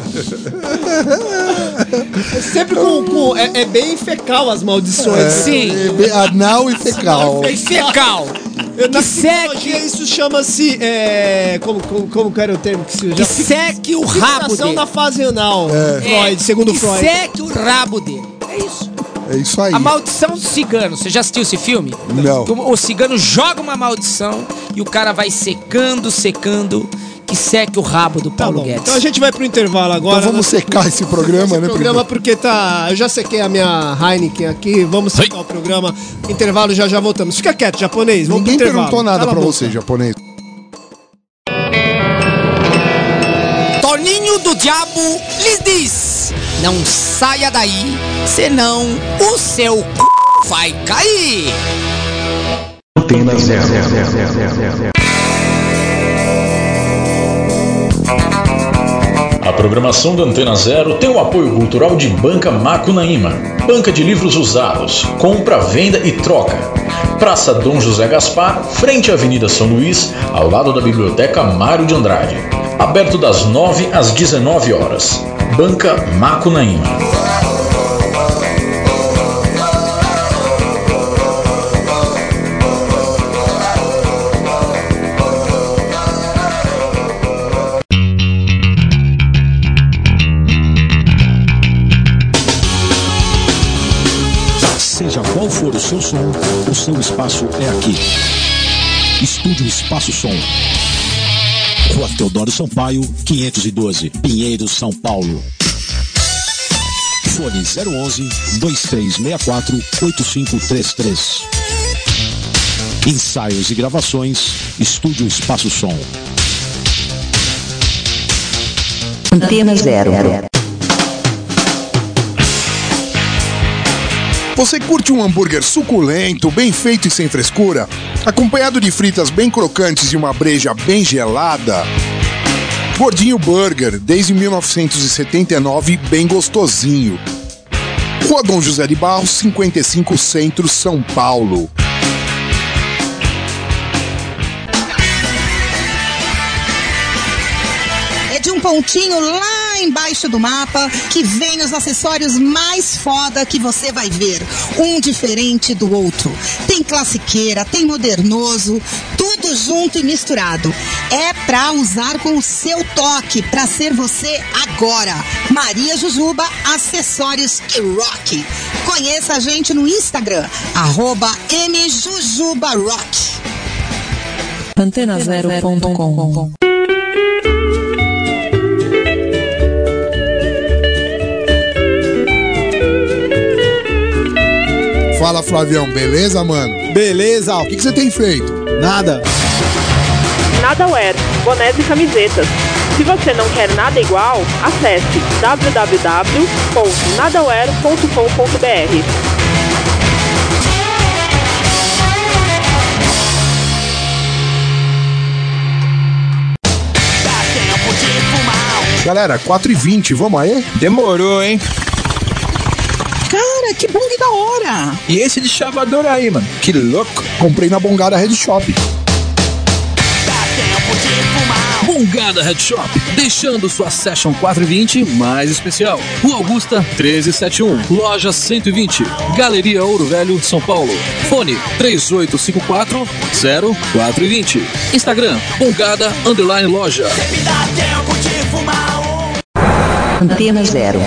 Sempre é bem fecal as maldições. Sim. Anal e fecal. E fecal. Na psicologia isso chama-se. Como que era o termo que se usa? Que seque o rabo dele. da fase anal. Freud, segundo que Freud. Seque o rabo dele. É isso. É isso aí. A maldição do cigano. Você já assistiu esse filme? Não. O cigano joga uma maldição e o cara vai secando, que seque o rabo do Paulo Guedes. Então a gente vai pro intervalo agora. Então vamos secar esse programa, né? Porque tá... Eu já sequei a minha Heineken aqui. Vamos secar o programa. Intervalo, já voltamos. Fica quieto, japonês. Vamos Ninguém pro intervalo. perguntou nada pra boca. você, japonês. Toninho do Diabo lhes diz: não saia daí, senão o seu c... vai cair. Antena Zero. A programação da Antena Zero tem o apoio cultural de Banca Macunaíma, banca de livros usados, compra, venda e troca. Praça Dom José Gaspar, frente à Avenida São Luís, ao lado da Biblioteca Mário de Andrade. Aberto das 9 às 19 horas. Banca Macunaíma. Seja qual for o seu som, o seu espaço é aqui. Estúdio Espaço Som. Rua Teodoro Sampaio, 512, Pinheiros, São Paulo. Fone 011-2364-8533. Ensaios e gravações, Estúdio Espaço Som. Antena Zero. Você curte um hambúrguer suculento, bem feito e sem frescura? Acompanhado de fritas bem crocantes e uma breja bem gelada? Gordinho Burger, desde 1979, bem gostosinho. Rua Dom José de Barros, 55 Centro, São Paulo. É de um pontinho lá embaixo do mapa que vem os acessórios mais foda que você vai ver, um diferente do outro. Tem classiqueira, tem modernoso, tudo junto e misturado. É pra usar com o seu toque, pra ser você agora. Maria Jujuba, acessórios que rock. Conheça a gente no Instagram, @mjujubarock. Antenazero.com. Fala, Flavião, beleza, mano? Beleza. O que você tem feito? Nada. Nadaware, bonés e camisetas. Se você não quer nada igual, acesse www.nadaware.com.br. Galera, 4h20, vamos aí? Demorou, hein? Cara, que bom que da hora! E esse de chavador aí, mano? Que louco! Comprei na Bongada Red Shop. Bongada Head Shop, deixando sua Session 420 mais especial. Rua Augusta 1371, Loja 120, Galeria Ouro Velho, São Paulo. Fone 3854-0420. Instagram, Bongada_Loja. Antena Zero.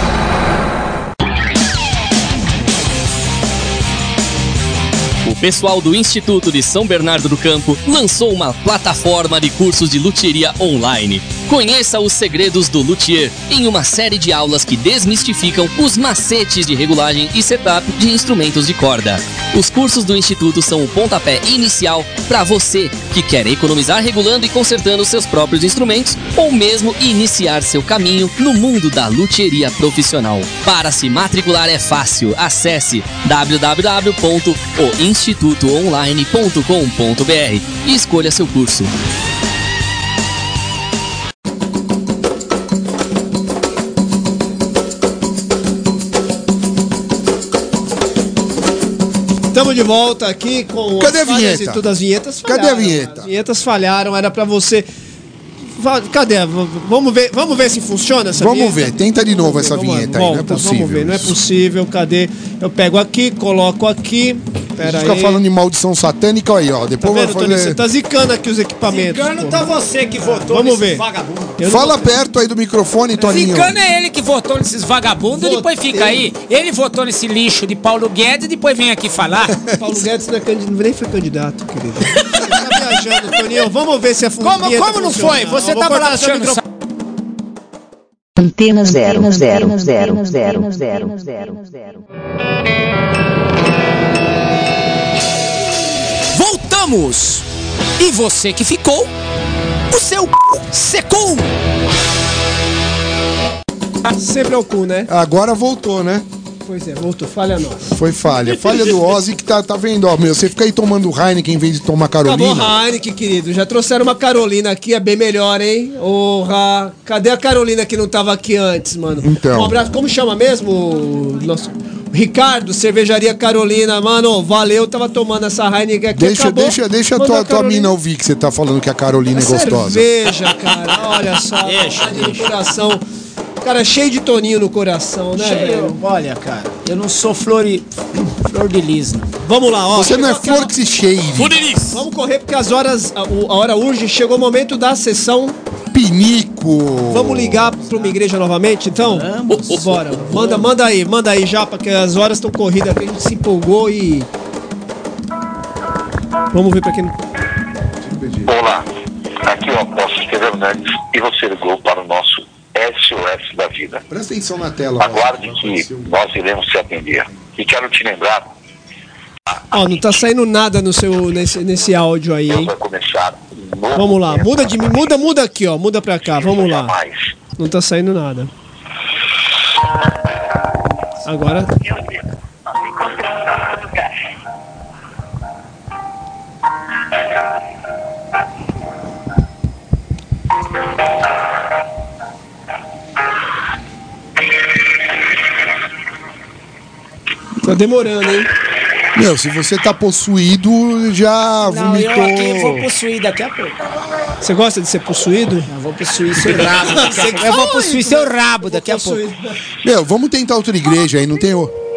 O pessoal do Instituto de São Bernardo do Campo lançou uma plataforma de cursos de luthieria online. Conheça os segredos do luthier em uma série de aulas que desmistificam os macetes de regulagem e setup de instrumentos de corda. Os cursos do Instituto são o pontapé inicial para você que quer economizar regulando e consertando seus próprios instrumentos ou mesmo iniciar seu caminho no mundo da luthieria profissional. Para se matricular é fácil. Acesse www.institutoonline.com.br e escolha seu curso. Estamos de volta aqui com Cadê as a falhas vinheta? e tudo. As vinhetas falharam. Cadê a vinheta? As vinhetas falharam, era pra você... Cadê? Vamos ver se funciona essa vinheta? Vamos ver, tenta de novo essa vinheta aí, não é possível. Vamos ver, não é possível, cadê? Eu pego aqui, coloco aqui. Pera aí. Fica falando de maldição satânica aí, ó. Depois Tá vendo, vai Toninho? fazer... Você tá zicando aqui os equipamentos. Zicano pô. tá você que votou Vamos nesse ver. vagabundo. Fala perto aí do microfone, Toninho. Zicano é ele que votou nesses vagabundos, depois fica aí. Ele votou nesse lixo de Paulo Guedes e depois vem aqui falar. Paulo Guedes não é nem foi candidato, querido. Você tá viajando, Toninho. Vamos ver se a Como não foi? Você tava lá achando... Antena 0. Voltamos! E você que ficou, o seu secou! Sempre é o cu, né? Agora voltou, né? Pois é, voltou. Falha nossa. Foi falha. Falha do Ozzy que tá vendo, ó, meu. Você fica aí tomando Heineken em vez de tomar Carolina. Acabou Heineken, querido. Já trouxeram uma Carolina aqui, é bem melhor, hein? Orra. Cadê a Carolina que não tava aqui antes, mano? Então. Um abraço. Como chama mesmo? O nosso... Ricardo, Cervejaria Carolina. Mano, valeu. Tava tomando essa Heineken aqui. Deixa a tua mina ouvir que você tá falando que a Carolina é gostosa. Cerveja, cara. Olha só. Deixa. No coração. Cara, cheio de Toninho no coração, né, velho? Olha, cara, eu não sou flor de lis, não. Vamos lá, ó. Você não é flor que se cheire. Vamos correr porque a hora urge. Chegou o momento da sessão Pinico. Vamos ligar pra uma igreja novamente, então? Vamos. Bora. Manda aí já, porque as horas estão corridas aqui, a gente se empolgou e... Vamos ver pra quem... Olá, aqui é o apóstolo Estevão Hernandes e você ligou para o nosso SOS da vida. Presta atenção na tela. Aguarde que nós iremos te atender. E quero te lembrar... Ó, não tá saindo nada no nesse áudio aí, hein? Vai começar Vamos lá, muda aqui, ó. Muda pra cá, vamos lá. Não tá saindo nada. Agora... Tá demorando, hein? Meu, se você tá possuído, já vomitou. Eu aqui vou possuir daqui a pouco. Você gosta de ser possuído? Eu vou possuir seu rabo daqui a pouco. Eu vou possuir seu rabo daqui a pouco. Meu, vamos tentar outra igreja aí, não tem...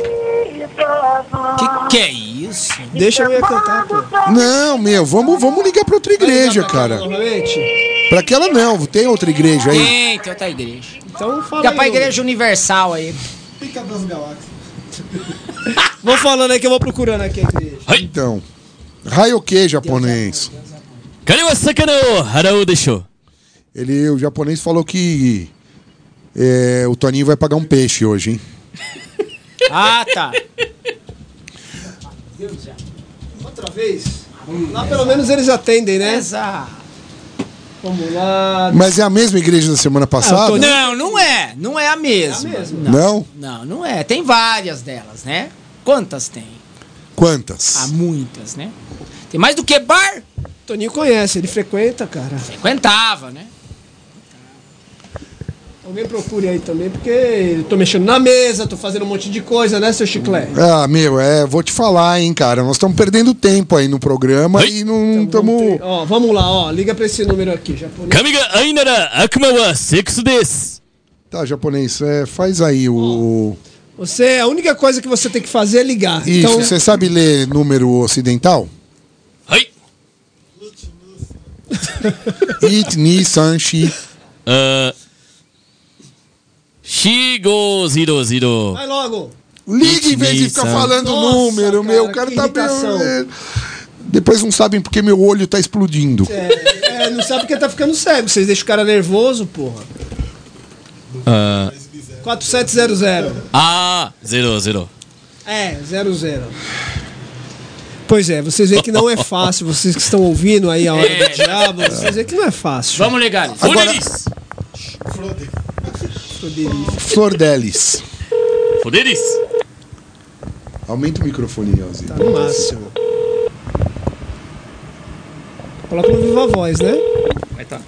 Que é isso? Deixa eu ir cantar, pô. Não, meu, vamos ligar pra outra igreja, cara. Pra aquela não, tem outra igreja aí. Tem outra igreja. Então fala Liga pra Igreja Universal aí. Fica das galáxias. Vou falando aí que eu vou procurando aqui a igreja. Então, Raioke japonês. O japonês falou que o Toninho vai pagar um peixe hoje, hein? Ah, tá. Outra vez? Lá pelo menos eles atendem, né? Exato. Vamos lá. Mas é a mesma igreja da semana passada? Não é. Não é a mesma. Não? Não é. Tem várias delas, né? Quantas tem? Quantas? Há muitas, né? Tem mais do que bar? Toninho conhece, ele frequenta, cara. Frequentava, né? Alguém procure aí também, porque eu tô mexendo na mesa, tô fazendo um monte de coisa, né, seu chiclete? Ah, meu, vou te falar, hein, cara. Nós estamos perdendo tempo aí no programa e não estamos... Então, ó, vamos lá, ó. Liga pra esse número aqui, japonês. Tá, japonês, faz aí o... Você, a única coisa que você tem que fazer é ligar. Isso, então... você sabe ler número ocidental? It, ni, san, shi. Shigo00. Vai logo. Ligue em vez de ficar falando o número, meu. O cara tá bem... Depois não sabem porque meu olho tá explodindo. Não sabe porque tá ficando cego. Vocês deixam o cara nervoso, porra. 4700. 00. 00. Pois é, vocês veem que não é fácil. Vocês que estão ouvindo aí a hora do diabo, vocês veem que não é fácil. Vamos ligar. Agora... Flordelis. Flordelis. Aumenta o microfone, Elzi. Tá no máximo. Coloca no Viva Voz, né? Vai tá.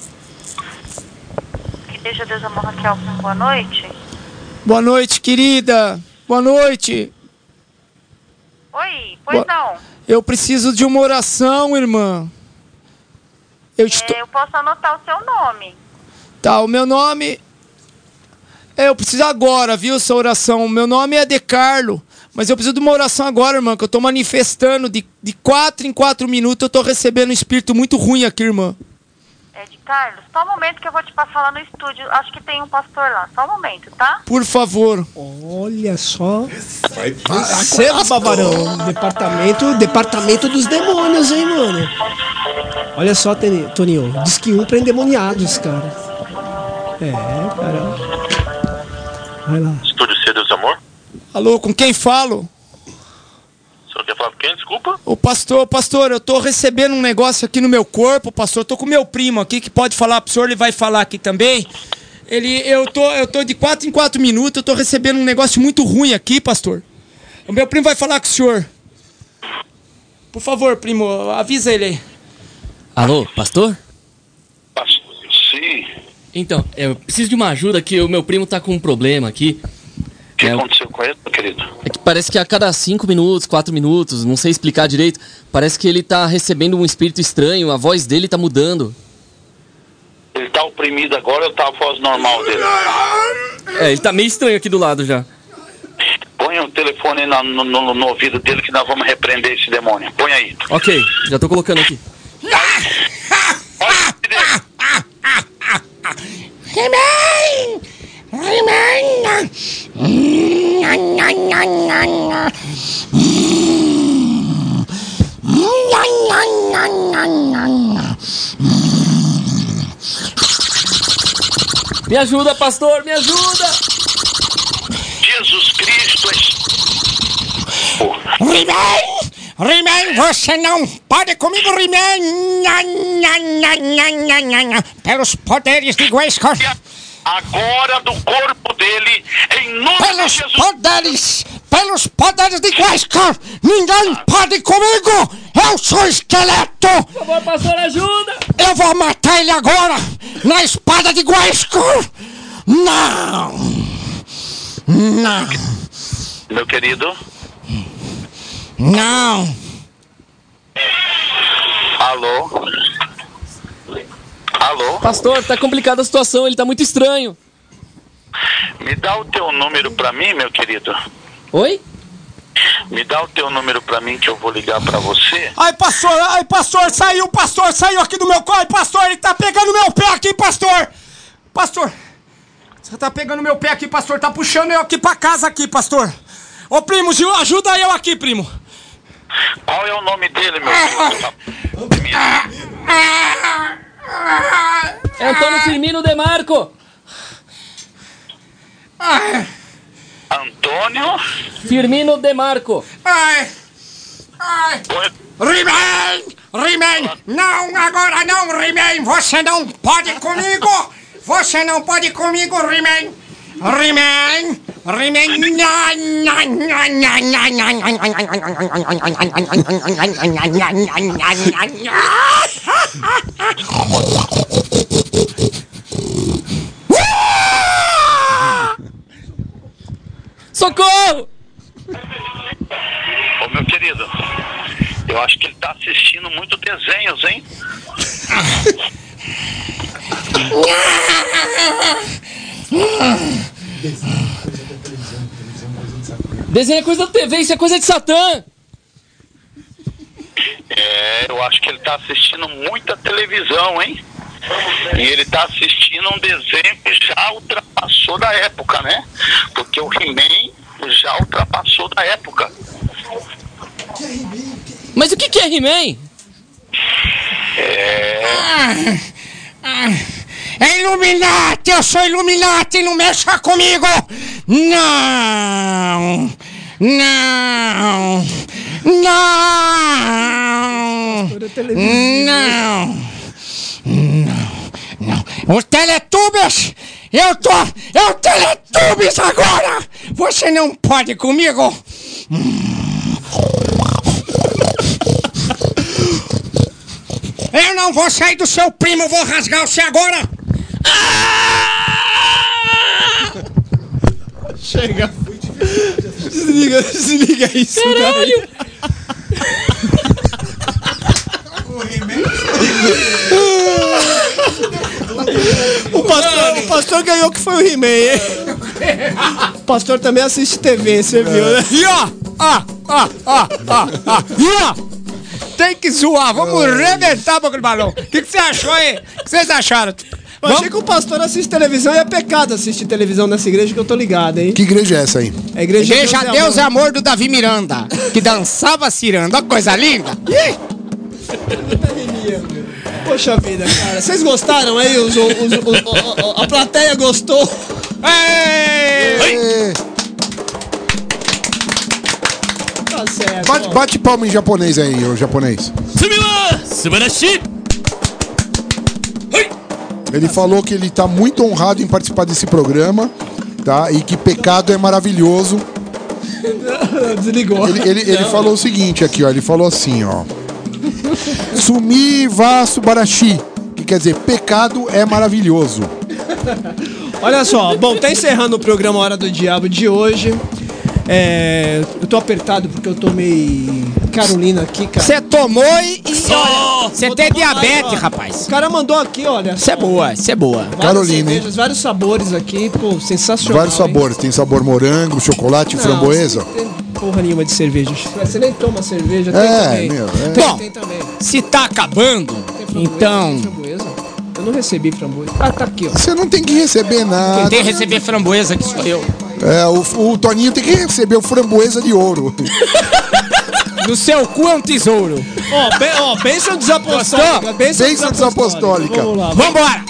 Que deixa Deus amor, Raquel. Boa noite. Boa noite, querida. Boa noite. Oi, pois não. Eu preciso de uma oração, irmã. Eu posso anotar o seu nome. Tá, o meu nome... eu preciso agora, viu, essa oração. Meu nome é De Carlo, mas eu preciso de uma oração agora, irmã, que eu tô manifestando. De 4 em 4 minutos eu tô recebendo um espírito muito ruim aqui, irmã. De Carlos, só um momento que eu vou te passar lá no estúdio. Acho que tem um pastor lá. Só um momento, tá? Por favor. Olha só. Receba, varão. Departamento dos demônios, hein, mano? Olha só, Toninho. Diz que um pra endemoniados, cara. Cara. Vai lá. Estúdio C, Deus Amor? Alô, com quem falo? O senhor quer falar com quem? Desculpa? Ô, pastor, eu tô recebendo um negócio aqui no meu corpo, pastor. Eu tô com meu primo aqui, que pode falar pro senhor, ele vai falar aqui também. Eu tô de 4 em 4 minutos, eu tô recebendo um negócio muito ruim aqui, pastor. O meu primo vai falar com o senhor. Por favor, primo, avisa ele aí. Alô, pastor? Sim. Então, eu preciso de uma ajuda que o meu primo tá com um problema aqui. O que aconteceu com ele, meu querido? É que parece que a cada 5 minutos, 4 minutos, não sei explicar direito, parece que ele tá recebendo um espírito estranho, a voz dele tá mudando. Ele tá oprimido agora ou tá a voz normal dele? Ele tá meio estranho aqui do lado já. Põe o telefone aí no ouvido dele que nós vamos repreender esse demônio. Põe aí. Ok, já tô colocando aqui. Me ajuda, pastor, me ajuda! Jesus Cristo He-Man, você não pode comigo, He-Man! Pelos poderes de Grayskull! Agora do corpo dele, em nome de Jesus! Pelos poderes de Grayskull! Ninguém pode comigo! Eu sou esqueleto! Por favor, pastor, ajuda! Eu vou matar ele agora! Na espada de Grayskull! Não! Meu querido? Não! Alô? Pastor, tá complicada a situação, ele tá muito estranho. Me dá o teu número pra mim, meu querido. Oi? Me dá o teu número pra mim que eu vou ligar pra você. Ai, pastor, saiu aqui do meu corpo, pastor, ele tá pegando meu pé aqui, pastor! Pastor, você tá pegando meu pé aqui, pastor, tá puxando eu aqui pra casa aqui, pastor. Ô, primo, ajuda eu aqui, primo. Qual é o nome dele, meu filho? É Antônio Firmino De Marco. Antônio Firmino De Marco. He-Man, não, agora não, He-Man, você não pode comigo, He-Man, Socorro! Ô, meu querido, eu acho que ele tá assistindo muito desenhos, hein? Desenho é coisa da TV, isso é coisa de Satã. Eu acho que ele tá assistindo muita televisão, hein? E ele tá assistindo um desenho que já ultrapassou da época, né? Porque o He-Man já ultrapassou da época. Mas o que é He-Man? É Illuminati, eu sou Illuminati, não mexa comigo! Não! Os Teletubbies! Eu Teletubbies agora! Você não pode comigo! Eu não vou sair do seu primo, vou rasgar você agora! Chega. Desliga isso, caralho. O pastor ganhou que foi o He-Man, hein? O pastor também assiste TV, você viu, né? E ó, tem que zoar, vamos arrebentar a boca do balão. O que você achou aí? O que vocês acharam? Eu achei que o pastor assiste televisão e é pecado assistir televisão nessa igreja que eu tô ligado, hein? Que igreja é essa aí? É a igreja Deus é Amor do Davi Miranda, que dançava ciranda. Olha que coisa linda. Poxa vida, cara. Vocês gostaram aí? A plateia gostou? Tá certo. Bate palma em japonês aí, ô japonês. Ele falou que ele tá muito honrado em participar desse programa, tá? E que pecado é maravilhoso. Desligou. Ele falou o seguinte aqui, ó. Ele falou assim, ó. Sumi wa subarashi, que quer dizer, pecado é maravilhoso. Olha só, bom, tá encerrando o programa Hora do Diabo de hoje. Eu tô apertado porque eu tomei Carolina aqui, cara. Você tomou e você tem diabetes, aí, rapaz. O cara mandou aqui, olha. Isso é boa. Carolina, hein? Vários sabores aqui, pô, sensacional. Vários sabores, tem sabor morango, chocolate, framboesa. Não tem porra nenhuma de cerveja. Você nem toma cerveja, tem também. Bom, tem também. Se tá acabando, então... Eu não recebi framboesa. Ah, tá aqui, ó. Você não tem que receber nada. Quem tem que receber framboesa que sou eu. O Toninho tem que receber o framboesa de ouro. No seu cu é um tesouro. Bênção desapostólica. Bênção desapostólica. Vamos lá. Vambora.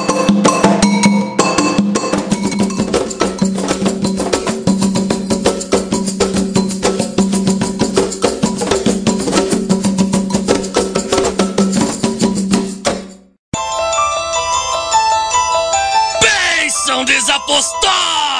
Bênção desapostólica.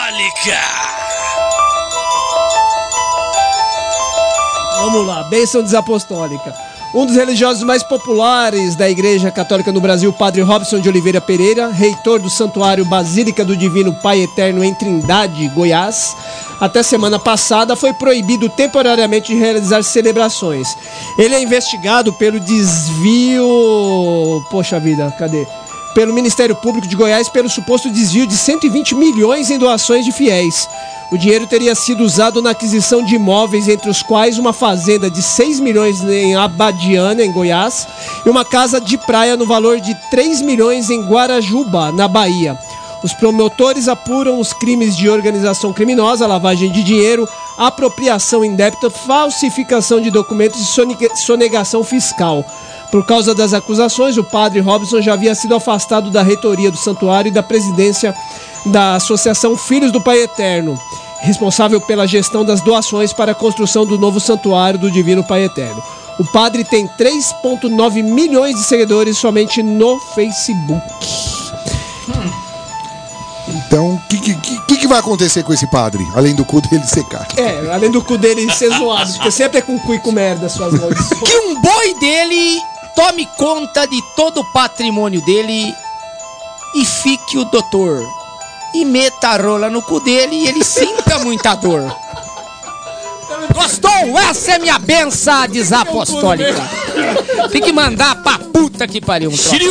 Vamos lá, bênção desapostólica. Um dos religiosos mais populares da Igreja Católica no Brasil, Padre Robson de Oliveira Pereira, reitor do Santuário Basílica do Divino Pai Eterno em Trindade, Goiás, até semana passada foi proibido temporariamente de realizar celebrações. Ele é investigado pelo desvio... Poxa vida, cadê? Pelo Ministério Público de Goiás pelo suposto desvio de 120 milhões em doações de fiéis. O dinheiro teria sido usado na aquisição de imóveis, entre os quais uma fazenda de 6 milhões em Abadiana, em Goiás, e uma casa de praia no valor de 3 milhões em Guarajuba, na Bahia. Os promotores apuram os crimes de organização criminosa, lavagem de dinheiro, apropriação indébita, falsificação de documentos e sonegação fiscal. Por causa das acusações, o padre Robson já havia sido afastado da reitoria do santuário e da presidência da Associação Filhos do Pai Eterno, responsável pela gestão das doações para a construção do novo santuário do Divino Pai Eterno. O padre tem 3,9 milhões de seguidores somente no Facebook. Então, o que vai acontecer com esse padre? Além do cu dele secar. Além do cu dele ser zoado, porque sempre é com cu e com merda suas maldições. Que um boi dele tome conta de todo o patrimônio dele e fique o doutor. E meta a rola no cu dele e ele sinta muita dor. Gostou? Essa é minha benção desapostólica. Tem que mandar pra puta que pariu um troço.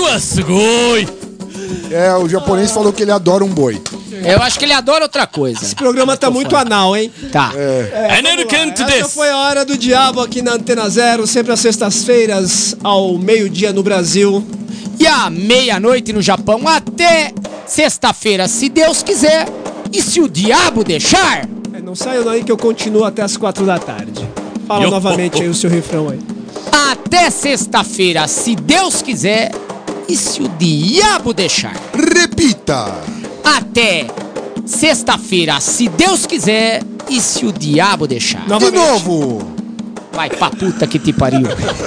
O japonês falou que ele adora um boi. Eu acho que ele adora outra coisa. Esse programa tá muito anal, hein? Tá. Essa foi a Hora do Diabo aqui na Antena Zero, sempre às sextas-feiras, ao meio-dia no Brasil. E à meia-noite no Japão, até sexta-feira, se Deus quiser. E se o diabo deixar... Não saiam daí que eu continuo até as 4 da tarde. Fala novamente aí o seu refrão aí. Até sexta-feira, se Deus quiser. E se o diabo deixar. Repita. Até sexta-feira, se Deus quiser. E se o diabo deixar. De novo. Vai pra puta que te pariu.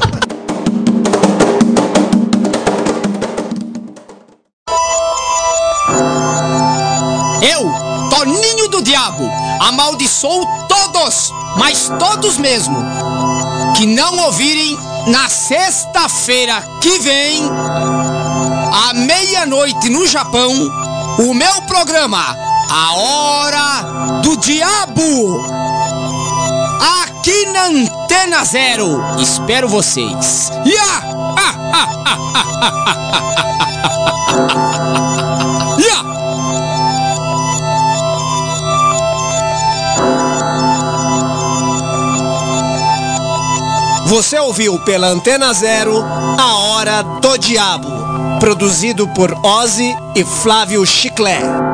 Eu, Toninho do Diabo, amaldiçoo todos, mas todos mesmo, que não ouvirem na sexta-feira que vem, à meia-noite no Japão, o meu programa, A Hora do Diabo, aqui na Antena Zero. Espero vocês. Ya! Você ouviu pela Antena Zero A Hora do Diabo, produzido por Ozzy e Flávio Chiclé.